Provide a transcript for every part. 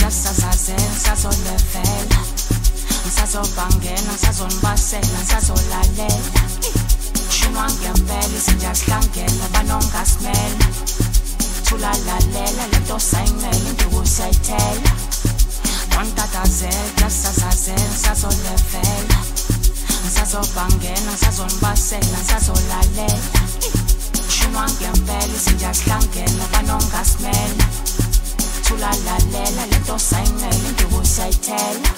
sasazela sazolevela ngisazobangena ngisazonibasela ngisazolalela shinwa ngempela izinja sihlangene banongasimela thulalalela lento sayingela induku sayithela wantatazela sasazela sazolevela ngisazobangena ngisazonibasela ngisazolalela shinwa ngempela izinja sihlangene banongasimela thulalalela lento sayingela induku sayithela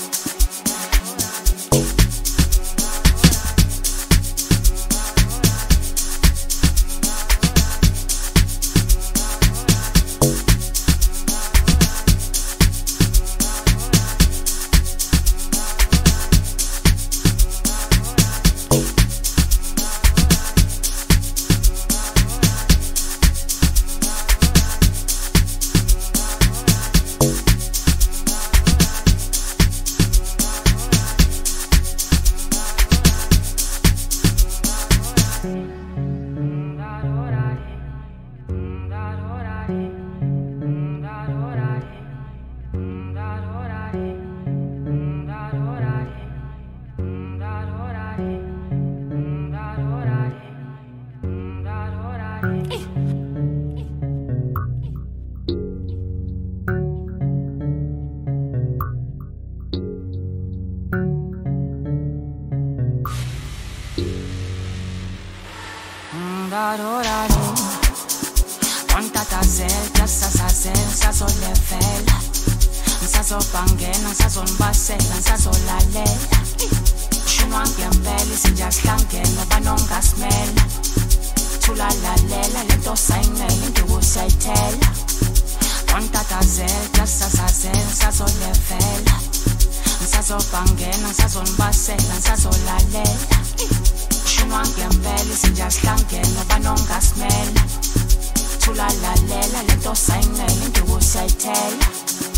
wantatazela sasazela sazolevela ngisazobangena ngisazonibasela ngisazolalela shinwa ngempela izinja sihlangene banongasimela thulalalela lento sayingela induku sayithela wantatazela sasazela sazolevela ngisazobangena ngisazonibasela ngisazolalela shinwa ngempela izinja sihlangene banongasimela thulalalela lento sayingela induku sayithela